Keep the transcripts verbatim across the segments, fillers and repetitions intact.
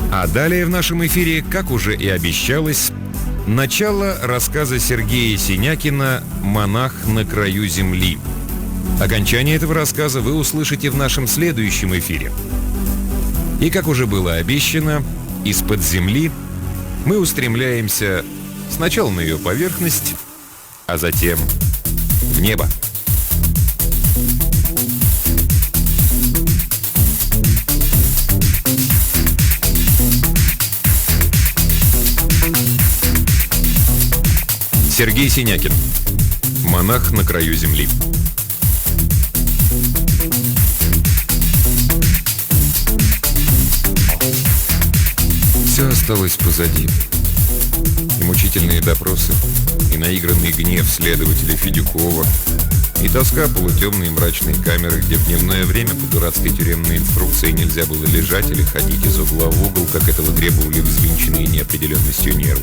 А далее в нашем эфире, как уже и обещалось, начало рассказа Сергея Синякина «Монах на краю земли». Окончание этого рассказа вы услышите в нашем следующем эфире. И, как уже было обещано, из-под земли мы устремляемся сначала на ее поверхность, а затем в небо. Сергей Синякин. «Монах на краю земли». Все осталось позади. И мучительные допросы, и наигранный гнев следователя Федюкова, и тоска полутемной мрачной камеры, где в дневное время по дурацкой тюремной инструкции нельзя было лежать или ходить из угла в угол, как этого требовали взвинченные неопределенностью нервы.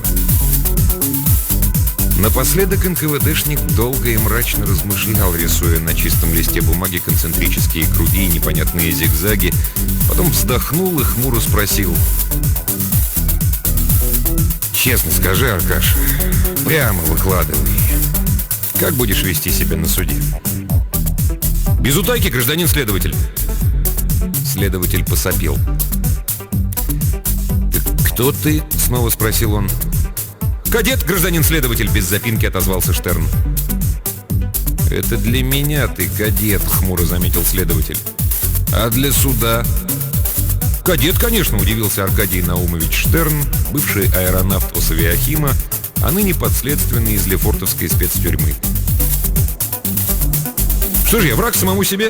Напоследок эн ка вэ дэшник долго и мрачно размышлял, рисуя на чистом листе бумаги концентрические круги и непонятные зигзаги. Потом вздохнул и хмуро спросил: «Честно скажи, Аркаш, прямо выкладывай, как будешь вести себя на суде?» «Без утайки, гражданин следователь». Следователь посопел. «Кто ты?» — снова спросил он. «Кадет, гражданин следователь», — без запинки отозвался Штерн. «Это для меня ты кадет», — хмуро заметил следователь. «А для суда?» «Кадет, конечно», — удивился Аркадий Наумович Штерн, бывший аэронавт Осавиахима, а ныне подследственный из Лефортовской спецтюрьмы. «Что же я, враг самому себе?»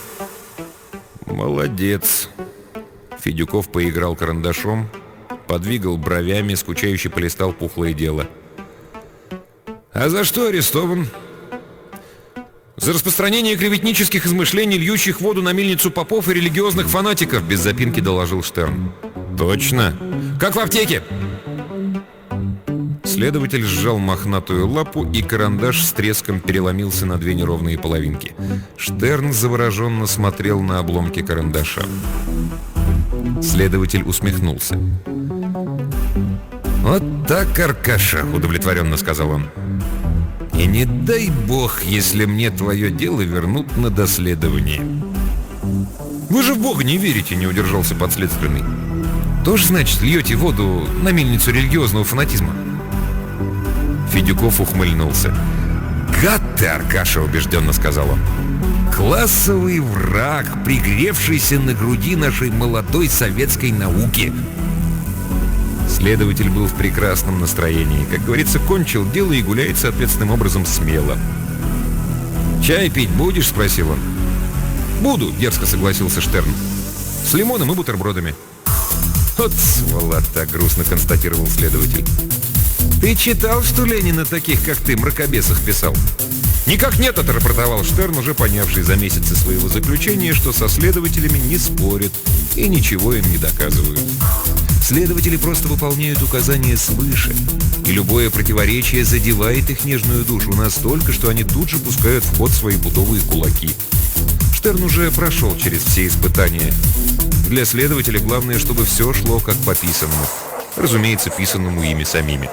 «Молодец». Федюков поиграл карандашом, подвигал бровями, скучающе полистал пухлое дело. «А за что арестован?» «За распространение клеветнических измышлений, льющих воду на мельницу попов и религиозных фанатиков», — без запинки доложил Штерн. «Точно. Как в аптеке?» Следователь сжал мохнатую лапу, и карандаш с треском переломился на две неровные половинки. Штерн завороженно смотрел на обломки карандаша. Следователь усмехнулся. «Вот так, Аркаша», — удовлетворенно сказал он. «И не дай бог, если мне твое дело вернут на доследование». «Вы же в Бога не верите», — не удержался подследственный. «Тоже, значит, льете воду на мельницу религиозного фанатизма?» Федюков ухмыльнулся. «Гад ты, Аркаша», — убежденно сказал он. «Классовый враг, пригревшийся на груди нашей молодой советской науки». Следователь был в прекрасном настроении. Как говорится, кончил дело и гуляет соответственным образом смело. «Чай пить будешь?» — спросил он. «Буду», — дерзко согласился Штерн. «С лимоном и бутербродами». «Вот сволота», — грустно констатировал следователь. «Ты читал, что Ленин о таких, как ты, мракобесах писал?» «Никак нет», — отрапортовал Штерн, уже понявший за месяцы своего заключения, что со следователями не спорят и ничего им не доказывают. Следователи просто выполняют указания свыше, и любое противоречие задевает их нежную душу настолько, что они тут же пускают в ход свои пудовые кулаки. Штерн уже прошел через все испытания. Для следователя главное, чтобы все шло как по писанному. Разумеется, писанному ими самими.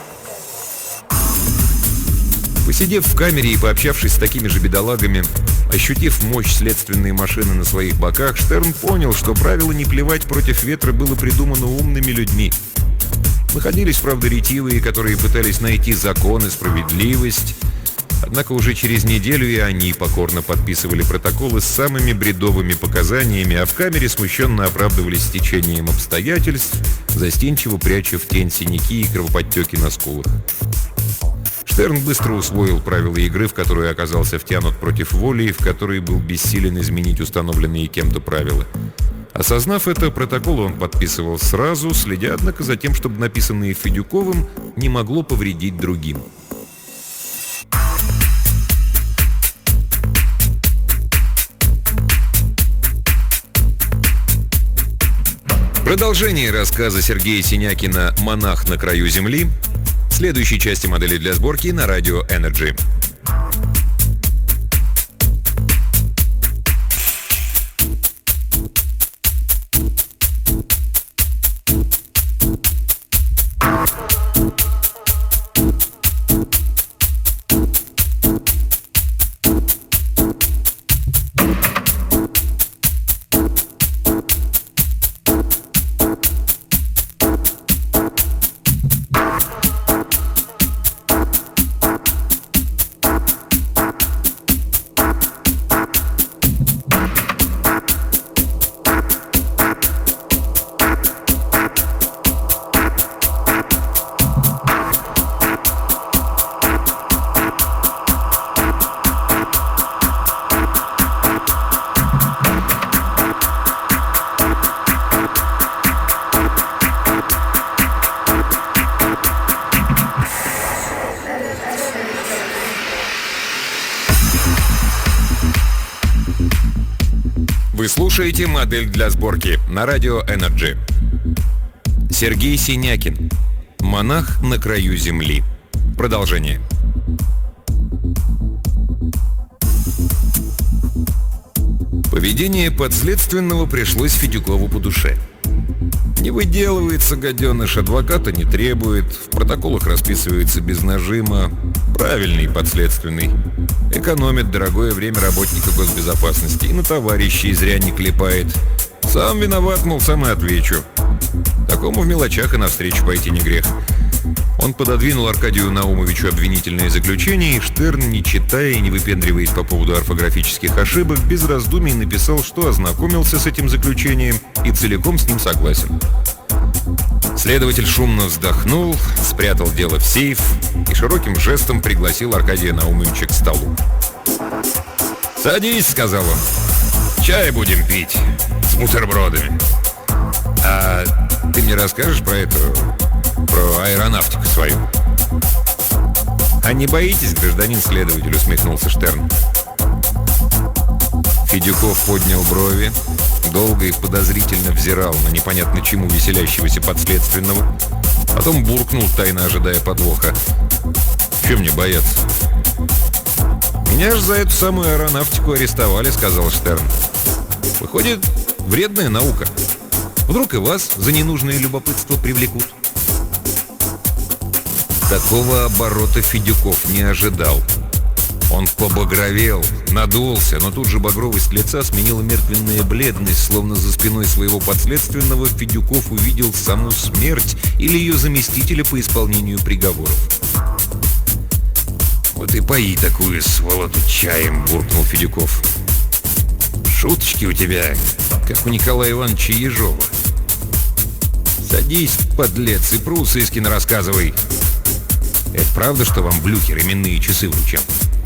Посидев в камере и пообщавшись с такими же бедолагами, ощутив мощь следственной машины на своих боках, Штерн понял, что правило «не плевать против ветра» было придумано умными людьми. Находились, правда, ретивые, которые пытались найти закон и справедливость. Однако уже через неделю и они покорно подписывали протоколы с самыми бредовыми показаниями, а в камере смущенно оправдывались стечением обстоятельств, застенчиво пряча в тень синяки и кровоподтеки на скулах. Штерн быстро усвоил правила игры, в которую оказался втянут против воли и в которой был бессилен изменить установленные кем-то правила. Осознав это, протоколы он подписывал сразу, следя, однако, за тем, чтобы написанное Федюковым не могло повредить другим. Продолжение рассказа Сергея Синякина «Монах на краю земли» в следующей части модели для сборки на радио Energy. Слушайте модель для сборки на радио Energy. Сергей Синякин. Монах на краю земли. Продолжение. Поведение подследственного пришлось Федюкову по душе. Не выделывается гаденыш, адвоката не требует, в протоколах расписывается без нажима. Правильный подследственный. Экономит дорогое время работника госбезопасности и на товарищей зря не клепает. Сам виноват, мол, сам и отвечу. Такому в мелочах и навстречу пойти не грех. Он пододвинул Аркадию Наумовичу обвинительное заключение, и Штерн, не читая и не выпендриваясь по поводу орфографических ошибок, без раздумий написал, что ознакомился с этим заключением и целиком с ним согласен. Следователь шумно вздохнул, спрятал дело в сейф и широким жестом пригласил Аркадия Наумовича к столу. «Садись», — сказал он, — «чай будем пить с бутербродами. А ты мне расскажешь про эту... про аэронавтику свою?» «А не боитесь, гражданин следователь?» — усмехнулся Штерн. Федюков поднял брови, долго и подозрительно взирал на непонятно чему веселящегося подследственного, потом буркнул, тайно ожидая подвоха: «Чего мне бояться?» «Меня же за эту самую аэронавтику арестовали», — сказал Штерн. «Выходит, вредная наука. Вдруг и вас за ненужное любопытство привлекут». Такого оборота Федюков не ожидал. Он побагровел, надулся, но тут же багровость лица сменила мертвенная бледность, словно за спиной своего подследственного Федюков увидел саму смерть или ее заместителя по исполнению приговоров. «Вот и пои такую сволоту чаем», — буркнул Федюков. «Шуточки у тебя, как у Николая Ивановича Ежова. Садись, подлец, и про Усыскина рассказывай. Это правда, что вам Блюхер именные часы вручал?»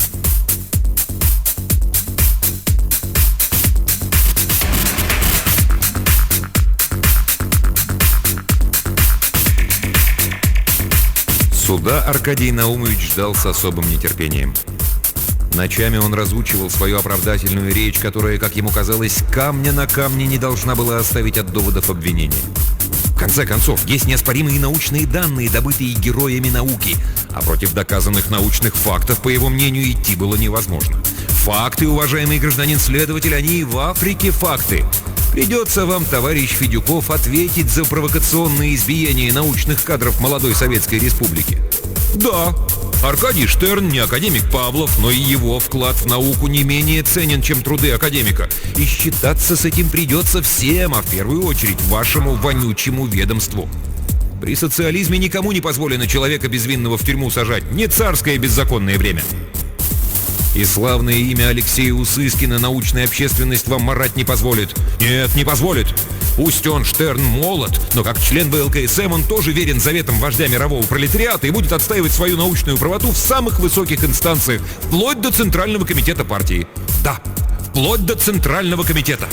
Суда Аркадий Наумович ждал с особым нетерпением. Ночами он разучивал свою оправдательную речь, которая, как ему казалось, камня на камне не должна была оставить от доводов обвинения. В конце концов, есть неоспоримые научные данные, добытые героями науки, а против доказанных научных фактов, по его мнению, идти было невозможно. Факты, уважаемый гражданин следователь, они и в Африке факты. Придется вам, товарищ Федюков, ответить за провокационное избиение научных кадров молодой Советской Республики. Да, Аркадий Штерн не академик Павлов, но и его вклад в науку не менее ценен, чем труды академика. И считаться с этим придется всем, а в первую очередь вашему вонючему ведомству. При социализме никому не позволено человека безвинного в тюрьму сажать. Не царское беззаконное время. И славное имя Алексея Усыскина научная общественность вам марать не позволит. Нет, не позволит. Пусть он, Штерн, молод, но как член вэ эл ка эс эм он тоже верен заветам вождя мирового пролетариата и будет отстаивать свою научную правоту в самых высоких инстанциях, вплоть до Центрального комитета партии. Да, вплоть до Центрального комитета.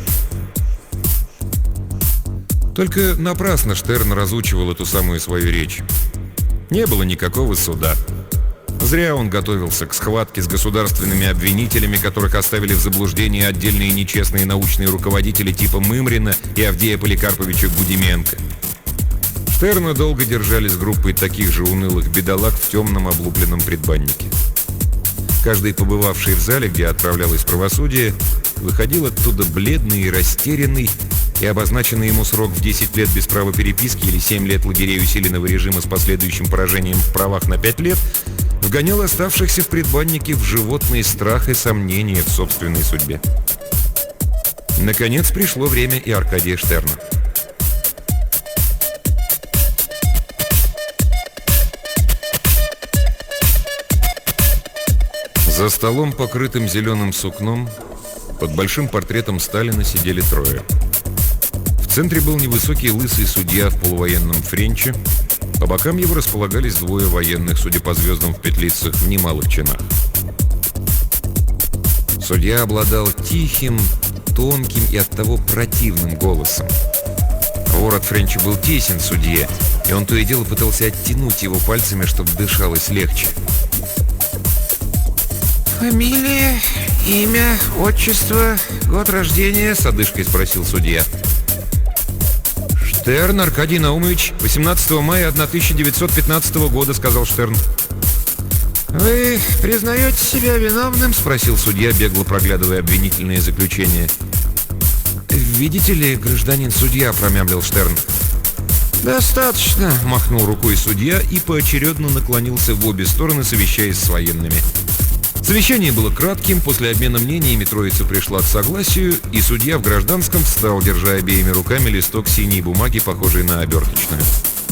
Только напрасно Штерн разучивал эту самую свою речь. Не было никакого суда. Зря он готовился к схватке с государственными обвинителями, которых оставили в заблуждении отдельные нечестные научные руководители типа Мымрина и Авдея Поликарповича Гудименко. Штерна долго держали с группой таких же унылых бедолаг в темном облупленном предбаннике. Каждый, побывавший в зале, где отправлялось правосудие, выходил оттуда бледный и растерянный, и обозначенный ему срок в десять лет без права переписки или семь лет лагерей усиленного режима с последующим поражением в правах на пять лет вгонял оставшихся в предбаннике в животный страх и сомнения в собственной судьбе. Наконец пришло время и Аркадия Штерна. За столом, покрытым зеленым сукном, под большим портретом Сталина сидели трое. В центре был невысокий лысый судья в полувоенном френче. По бокам его располагались двое военных, судя по звездам в петлицах, в немалых чинах. Судья обладал тихим, тонким и оттого противным голосом. Ворот френча был тесен судье, и он то и дело пытался оттянуть его пальцами, чтобы дышалось легче. Фамилия «Имя, отчество, год рождения?» — с одышкой спросил судья. «Штерн Аркадий Наумович, восемнадцатого мая тысяча девятьсот пятнадцатого года», — сказал Штерн. «Вы признаете себя виновным?» — спросил судья, бегло проглядывая обвинительные заключения. «Видите ли, гражданин судья», — промямлил Штерн. «Достаточно», — махнул рукой судья и поочередно наклонился в обе стороны, совещаясь с военными. Совещание было кратким, после обмена мнениями троица пришла к согласию, и судья в гражданском встал, держа обеими руками листок синей бумаги, похожий на оберточную.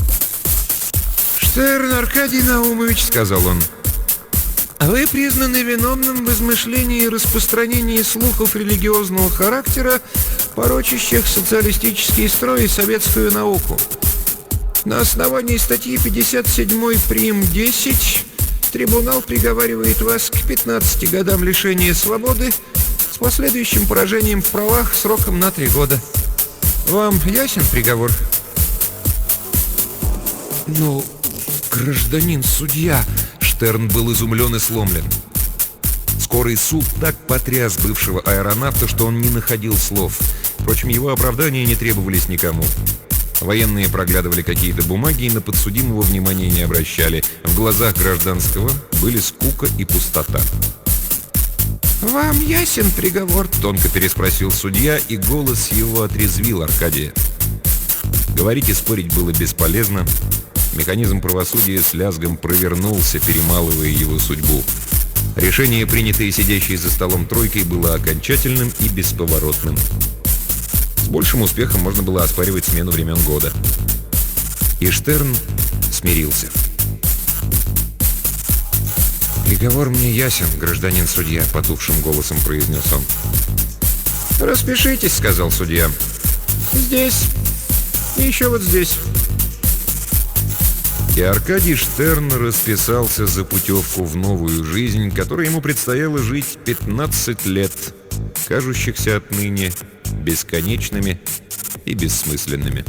«Штерн Аркадий Наумович», — сказал он, — «вы признаны виновным в измышлении и распространении слухов религиозного характера, порочащих социалистический строй и советскую науку. На основании статьи пятьдесят семь прим. десять трибунал приговаривает вас к пятнадцати годам лишения свободы с последующим поражением в правах сроком на три года. Вам ясен приговор?» «Ну, гражданин судья...» Штерн был изумлен и сломлен. Скорый суд так потряс бывшего аэронавта, что он не находил слов. Впрочем, его оправдания не требовались никому. Военные проглядывали какие-то бумаги и на подсудимого внимания не обращали. В глазах гражданского были скука и пустота. «Вам ясен приговор?» — тонко переспросил судья, и голос его отрезвил Аркадия. Говорить и спорить было бесполезно. Механизм правосудия с лязгом провернулся, перемалывая его судьбу. Решение, принятое сидящей за столом тройкой, было окончательным и бесповоротным. С большим успехом можно было оспаривать смену времен года. И Штерн смирился. «Приговор мне ясен, гражданин судья», — потухшим голосом произнес он. «Распишитесь», — сказал судья. «Здесь и еще вот здесь». И Аркадий Штерн расписался за путевку в новую жизнь, которой ему предстояло жить пятнадцать лет, кажущихся отныне бесконечными и бессмысленными.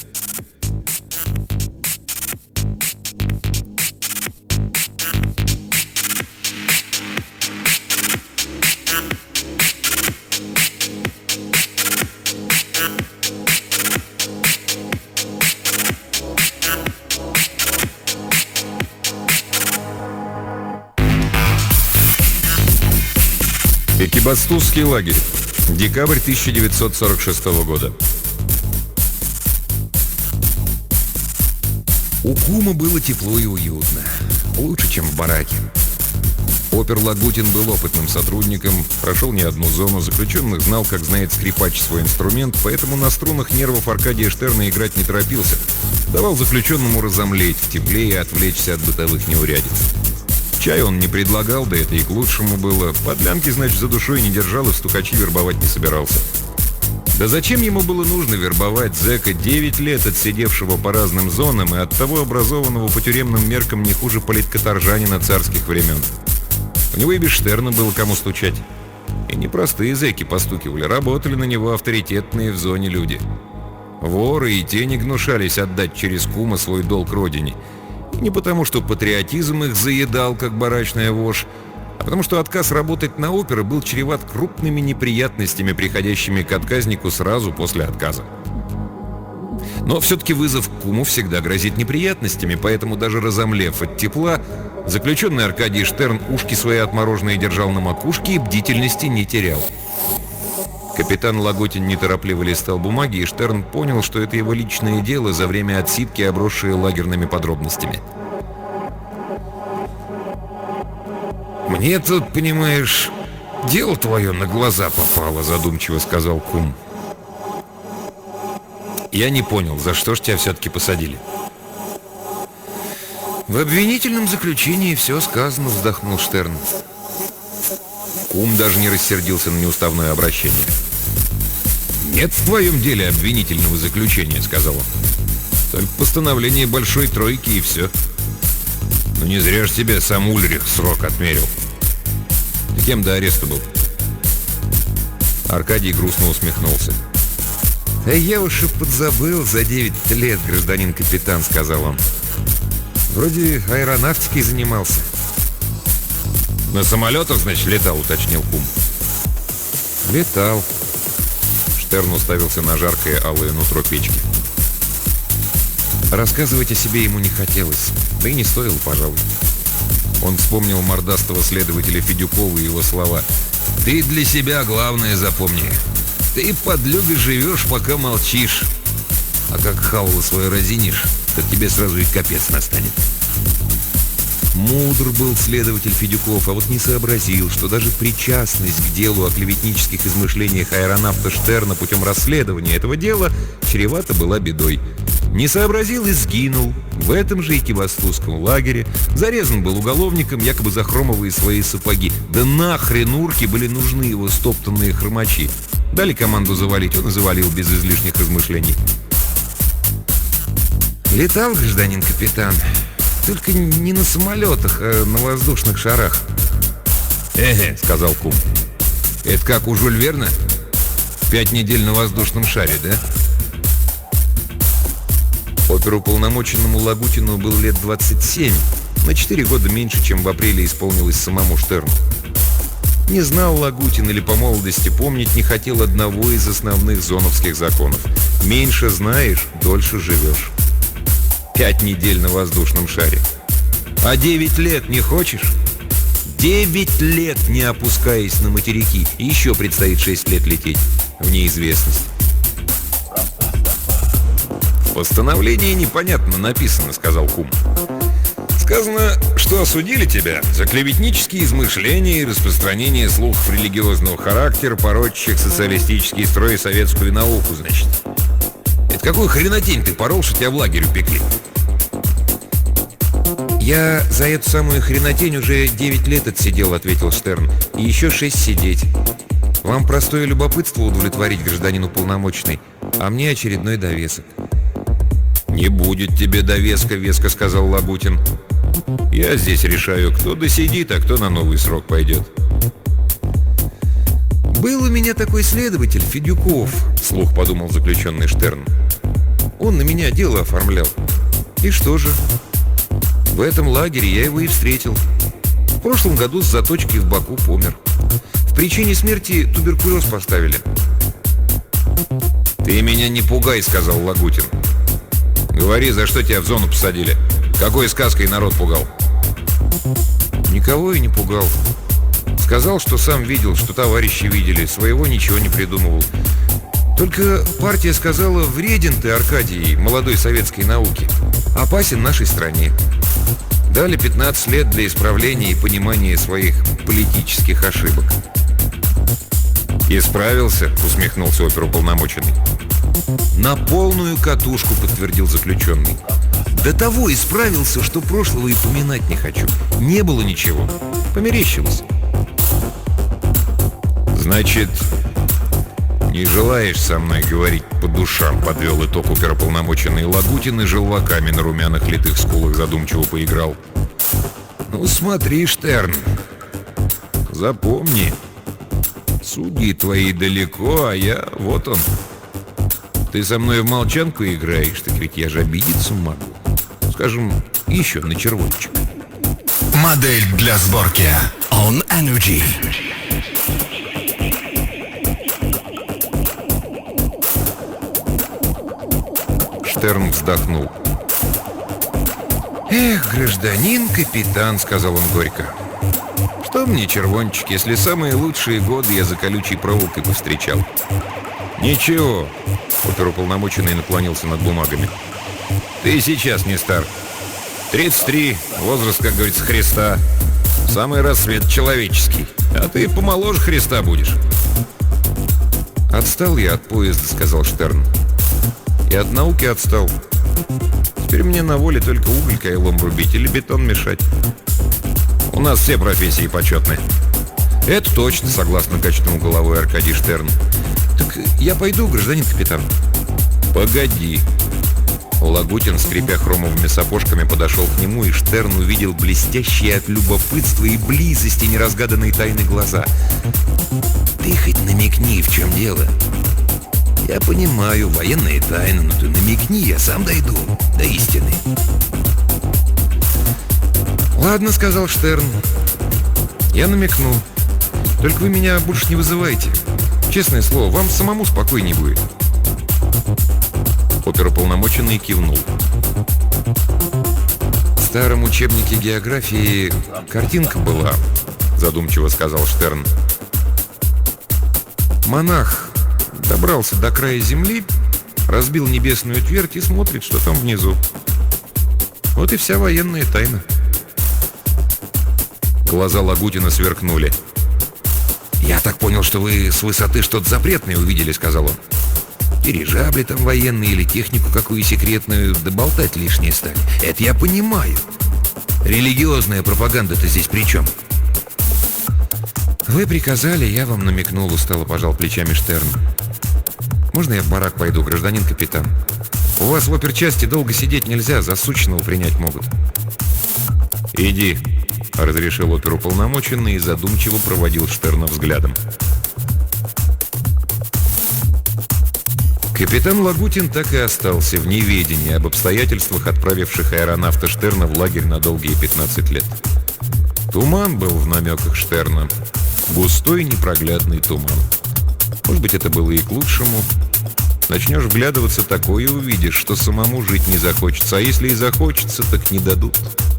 Экибастузский лагерь. Декабрь тысяча девятьсот сорок шестого года. У кума было тепло и уютно. Лучше, чем в бараке. Опер Лагутин был опытным сотрудником, прошел не одну зону, заключенных знал, как знает скрипач свой инструмент, поэтому на струнах нервов Аркадия Штерна играть не торопился. Давал заключенному разомлеть в тепле и отвлечься от бытовых неурядиц. Чай он не предлагал, да это и к лучшему было. Подлянки, значит, за душой не держал и в стукачи вербовать не собирался. Да зачем ему было нужно вербовать зэка, девять лет отсидевшего по разным зонам и оттого образованного по тюремным меркам не хуже политкоторжанина царских времен? У него и без Штерна было кому стучать. И не простые зэки постукивали, работали на него авторитетные в зоне люди. Воры и те не гнушались отдать через кума свой долг родине. И не потому, что патриотизм их заедал, как барачная вошь, а потому что отказ работать на опера был чреват крупными неприятностями, приходящими к отказнику сразу после отказа. Но все-таки вызов к куму всегда грозит неприятностями, поэтому даже разомлев от тепла, заключенный Аркадий Штерн ушки свои отмороженные держал на макушке и бдительности не терял. Капитан Лагутин неторопливо листал бумаги, и Штерн понял, что это его личное дело за время отсидки, обросшее лагерными подробностями. «Мне тут, понимаешь, дело твое на глаза попало», — задумчиво сказал кум. «Я не понял, за что ж тебя все-таки посадили?» «В обвинительном заключении все сказано», — вздохнул Штерн. Кум даже не рассердился на неуставное обращение. «Нет в твоем деле обвинительного заключения», — сказал он. «Только постановление большой тройки и все. Ну не зря ж тебе сам Ульрих срок отмерил. Ты кем до ареста был?» Аркадий грустно усмехнулся. «Да я уж и подзабыл за девять лет, гражданин капитан», — сказал он. «Вроде аэронавтикой занимался». «На самолетах, значит, летал», — уточнил кум. Летал. Штерн уставился на жаркое алое нутро печки. Рассказывать о себе ему не хотелось, да и не стоило, пожалуй. Он вспомнил мордастого следователя Федюкова и его слова: «Ты для себя главное запомни. Ты, подлюга, живешь, пока молчишь. А как хавало свое разинишь, так тебе сразу и капец настанет». Мудр был следователь Федюков, а вот не сообразил, что даже причастность к делу о клеветнических измышлениях аэронавта Штерна путем расследования этого дела чревата была бедой. Не сообразил и сгинул в этом же экибастузском лагере. Зарезан был уголовником, якобы за хромовые свои сапоги. Да нахрен урки были нужны его стоптанные хромачи. Дали команду завалить, он и завалил без излишних размышлений. «Летал, гражданин капитан, только не на самолетах, а на воздушных шарах». «Эге», — сказал кум. «Это как у Жюль Верна? Пять недель на воздушном шаре, да?» Оперуполномоченному Лагутину был лет двадцать семь, на четыре года меньше, чем в апреле исполнилось самому Штерну. Не знал Лагутин или по молодости помнить не хотел одного из основных зоновских законов: меньше знаешь, дольше живешь. Пять недель на воздушном шаре. А девять лет не хочешь? Девять лет, не опускаясь на материки. И еще предстоит шесть лет лететь в неизвестность. В постановлении непонятно написано, сказал кум. Сказано, что осудили тебя за клеветнические измышления и распространение слухов религиозного характера, порочащих социалистический строй и советскую науку, значит. Это какую хренотень ты порол, что тебя в лагерь упекли? «Я за эту самую хренотень уже девять лет отсидел», — ответил Штерн. «И еще шесть сидеть. Вам простое любопытство удовлетворить, гражданин уполномоченный, а мне очередной довесок». «Не будет тебе довеска», — веско сказал Лагутин. «Я здесь решаю, кто досидит, а кто на новый срок пойдет». «Был у меня такой следователь, Федюков», — вслух подумал заключенный Штерн. «Он на меня дело оформлял. И что же? В этом лагере я его и встретил. В прошлом году с заточкой в боку помер. В причине смерти туберкулез поставили». «Ты меня не пугай», — сказал Лагутин. «Говори, за что тебя в зону посадили? Какой сказкой народ пугал?» «Никого и не пугал. Сказал, что сам видел, что товарищи видели, своего ничего не придумывал. Только партия сказала: вреден ты, Аркадий, молодой советской науки, опасен нашей стране. Дали пятнадцать лет для исправления и понимания своих политических ошибок». «Исправился?» — усмехнулся оперуполномоченный. «На полную катушку», — подтвердил заключенный. «До того исправился, что прошлого и поминать не хочу. Не было ничего. Померещилось». «Значит, не желаешь со мной говорить по душам?» — подвел итог оперуполномоченный Лагутин и желваками на румяных литых скулах задумчиво поиграл. «Ну смотри, Штерн, запомни, судьи твои далеко, а я вот он. Ты со мной в молчанку играешь, так ведь я же обидеться могу. Скажем, еще на червончик». Модель для сборки On Energy. Штерн вздохнул. «Эх, гражданин капитан», — сказал он горько. «Что мне червончик, если самые лучшие годы я за колючей проволокой повстречал?» «Ничего», — оперуполномоченный наклонился над бумагами. «Ты сейчас не стар. тридцать три, возраст, как говорится, Христа. Самый рассвет человеческий. А ты помоложе Христа будешь». «Отстал я от поезда», — сказал Штерн. «И от науки отстал. Теперь мне на воле только уголь кайлом рубить или бетон мешать». «У нас все профессии почетные». «Это точно», — согласно качнул головой Аркадий Штерн. «Так я пойду, гражданин капитан». «Погоди». Лагутин, скрипя хромовыми сапожками, подошел к нему, и Штерн увидел блестящие от любопытства и близости неразгаданные тайны глаза. «Ты хоть намекни, в чем дело. Я понимаю, военные тайны, но ты намекни, я сам дойду до истины». «Ладно», — сказал Штерн. «Я намекну. Только вы меня больше не вызывайте. Честное слово, вам самому спокойнее будет. Оперуполномоченный кивнул. В старом учебнике географии картинка была, задумчиво сказал Штерн. Монах добрался до края земли, разбил небесную твердь и смотрит, что там внизу. Вот и вся военная тайна. Глаза Лагутина сверкнули. «Я так понял, что вы с высоты что-то запретное увидели», — сказал он. «Дирижабли там военные или технику какую секретную, да болтать лишнее стали. Это я понимаю. Религиозная пропаганда-то здесь при чем?» «Вы приказали, я вам намекнул», — устало пожал плечами Штерн. «Можно я в барак пойду, гражданин капитан? У вас в оперчасти долго сидеть нельзя, за сущного принять могут». «Иди», — разрешил оперуполномоченный и задумчиво проводил Штерна взглядом. Капитан Лагутин так и остался в неведении об обстоятельствах, отправивших аэронавта Штерна в лагерь на долгие пятнадцать лет. Туман был в намеках Штерна. Густой непроглядный туман. Может быть, это было и к лучшему. Начнешь вглядываться, такое увидишь, что самому жить не захочется. А если и захочется, так не дадут.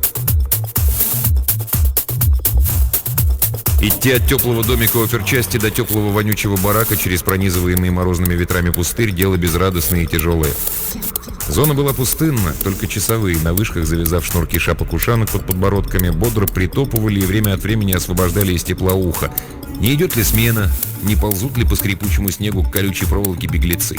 Идти от теплого домика оперчасти до теплого вонючего барака через пронизываемый морозными ветрами пустырь — дело безрадостное и тяжелое. Зона была пустынна, только часовые на вышках, завязав шнурки шапок-ушанок под подбородками, бодро притопывали и время от времени освобождали из тепла ухо. Не идет ли смена, не ползут ли по скрипучему снегу к колючей проволоке беглецы.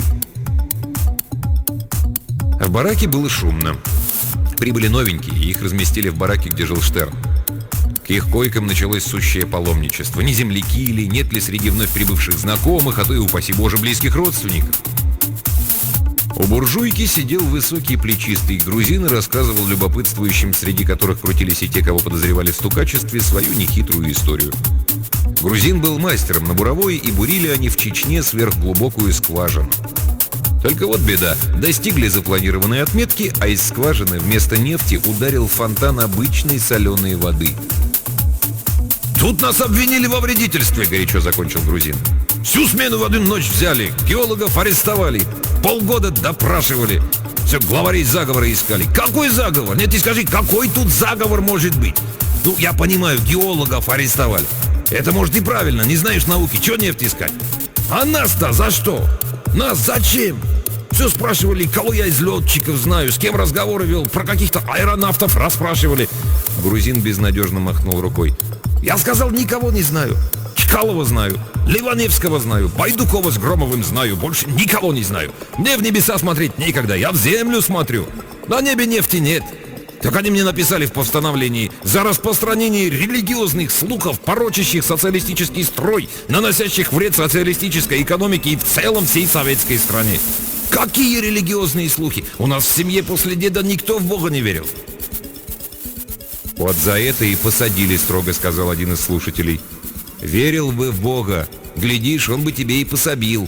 А в бараке было шумно. Прибыли новенькие, и их разместили в бараке, где жил Штерн. К их койкам началось сущее паломничество. Не земляки ли, нет ли среди вновь прибывших знакомых, а то и, упаси Боже, близких родственников. У буржуйки сидел высокий плечистый грузин и рассказывал любопытствующим, среди которых крутились и те, кого подозревали в стукачестве, свою нехитрую историю. Грузин был мастером на буровой, и бурили они в Чечне сверхглубокую скважину. Только вот беда. Достигли запланированной отметки, а из скважины вместо нефти ударил фонтан обычной соленой воды. «Тут нас обвинили во вредительстве», — горячо закончил грузин. «Всю смену в одну ночь взяли, геологов арестовали, полгода допрашивали, все главарей заговора искали. Какой заговор? Нет, ты скажи, какой тут заговор может быть? Ну, я понимаю, геологов арестовали. Это, может, и правильно, не знаешь науки, чего нефть искать? А нас-то за что? Нас зачем? Все спрашивали, кого я из летчиков знаю, с кем разговоры вел, про каких-то аэронавтов расспрашивали». Грузин безнадежно махнул рукой. «Я сказал, никого не знаю. Чкалова знаю, Ливаневского знаю, Байдукова с Громовым знаю, больше никого не знаю. Мне в небеса смотреть некогда, я в землю смотрю. На небе нефти нет. Так они мне написали в постановлении: за распространение религиозных слухов, порочащих социалистический строй, наносящих вред социалистической экономике и в целом всей советской стране». Какие религиозные слухи? У нас в семье после деда никто в Бога не верил. «Вот за это и посадили строго», — сказал один из слушателей. «Верил бы в Бога, глядишь, он бы тебе и пособил».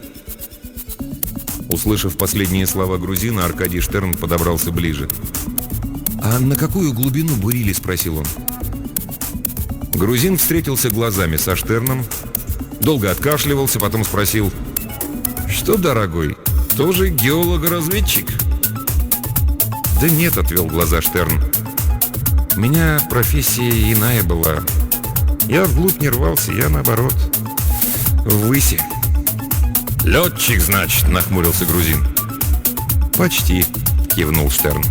Услышав последние слова грузина, Аркадий Штерн подобрался ближе. «А на какую глубину бурили?» — спросил он. Грузин встретился глазами со Штерном, долго откашливался, потом спросил: «Что, дорогой, тоже геолого-разведчик?» «Да нет», — отвел глаза Штерн. «У меня профессия иная была. Я вглубь не рвался, я, наоборот, ввыси». «Летчик, значит», — нахмурился грузин. «Почти», — кивнул Штерн.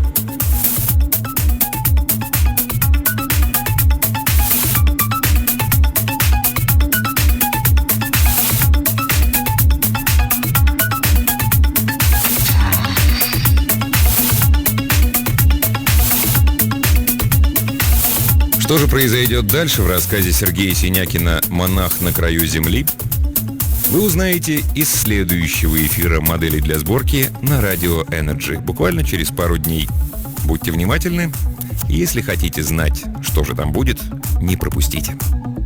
Что же произойдет дальше в рассказе Сергея Синякина «Монах на краю земли», вы узнаете из следующего эфира «Модели для сборки» на радио Energy буквально через пару дней. Будьте внимательны, и если хотите знать, что же там будет, не пропустите.